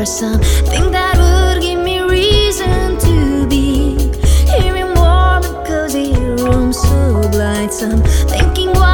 for something that would give me reason to be here in warm and cozy room so blithesome, thinking what